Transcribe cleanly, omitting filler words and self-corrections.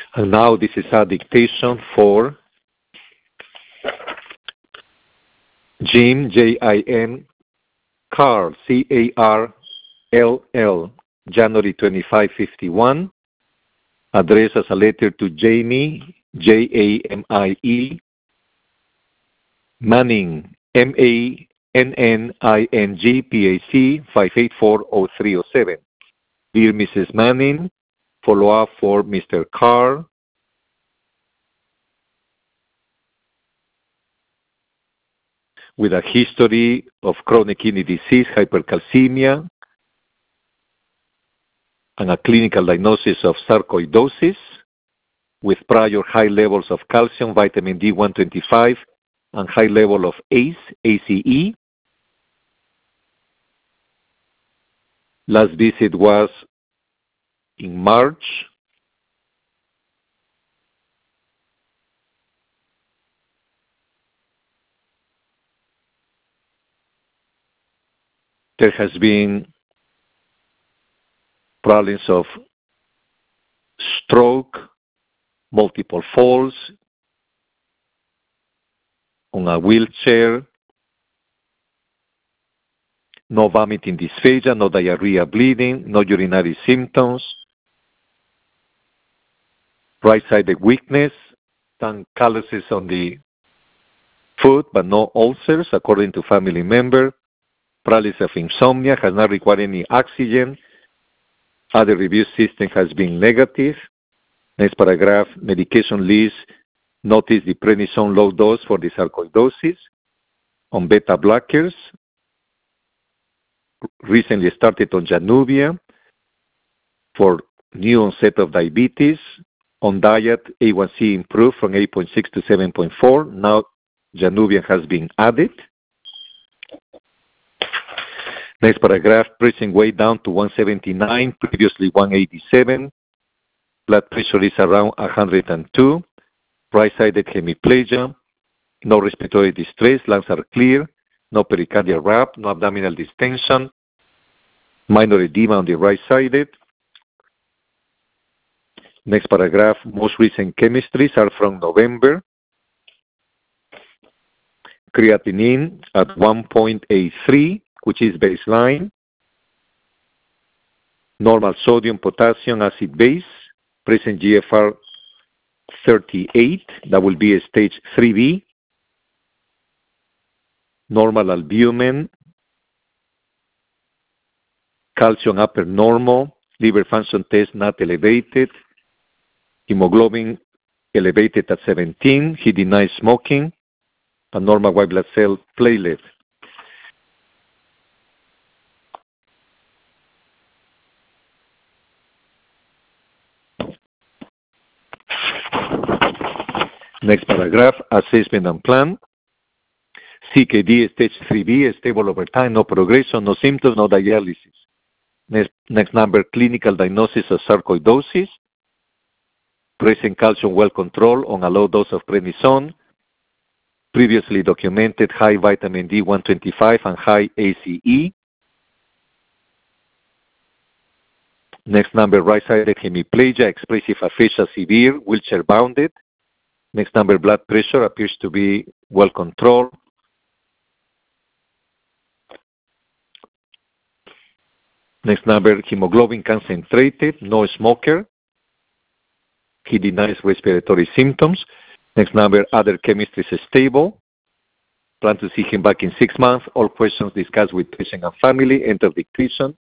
And now this is a dictation for Jim, J-I-M, Carl, C-A-R-L-L, January 25, 51. Addressed as a letter to Jamie, J-A-M-I-E, Manning, M-A-N-N-I-N-G-P-A-C, 5840307. Dear Mrs. Manning, follow-up for Mr. Carr. With a history of chronic kidney disease, hypercalcemia, and a clinical diagnosis of sarcoidosis, with prior high levels of calcium, vitamin D125, and high level of ACE. Last visit was in March. There has been problems of stroke, multiple falls, on a wheelchair, no vomiting dysphagia, no diarrhea, bleeding, no urinary symptoms, right-sided weakness, some calluses on the foot, but no ulcers, according to family member, paralysis of insomnia, has not required any oxygen. Other review system has been negative. Next paragraph, medication list, notice the prednisone low dose for the sarcoidosis on beta blockers. Recently started on Januvia for new onset of diabetes. On diet, A1C improved from 8.6 to 7.4. Now Januvia has been added. Next paragraph, pressing way down to 179, previously 187. Blood pressure is around 102. Right-sided hemiplegia. No respiratory distress. Lungs are clear. No pericardial wrap. No abdominal distension. Minor edema on the right-sided. Next paragraph, most recent chemistries are from November. Creatinine at 1.83, which is baseline. Normal sodium, potassium, acid base. Present GFR 38, that will be a stage 3B. Normal albumin. Calcium upper normal. Liver function test not elevated. Hemoglobin elevated at 17. He denies smoking. A normal white blood cell platelet. Next paragraph, assessment and plan. CKD stage 3B, stable over time, no progression, no symptoms, no dialysis. Next number, clinical diagnosis of sarcoidosis. Present calcium well controlled on a low dose of prednisone. Previously documented high vitamin D125 and high ACE. Next number, right-sided hemiplegia, expressive aphasia severe, wheelchair bounded. Next number, blood pressure appears to be well controlled. Next number, hemoglobin concentrated, no smoker. He denies respiratory symptoms. Next number, other chemistry is stable. Plan to see him back in 6 months. All questions discussed with patient and family. End of dictation.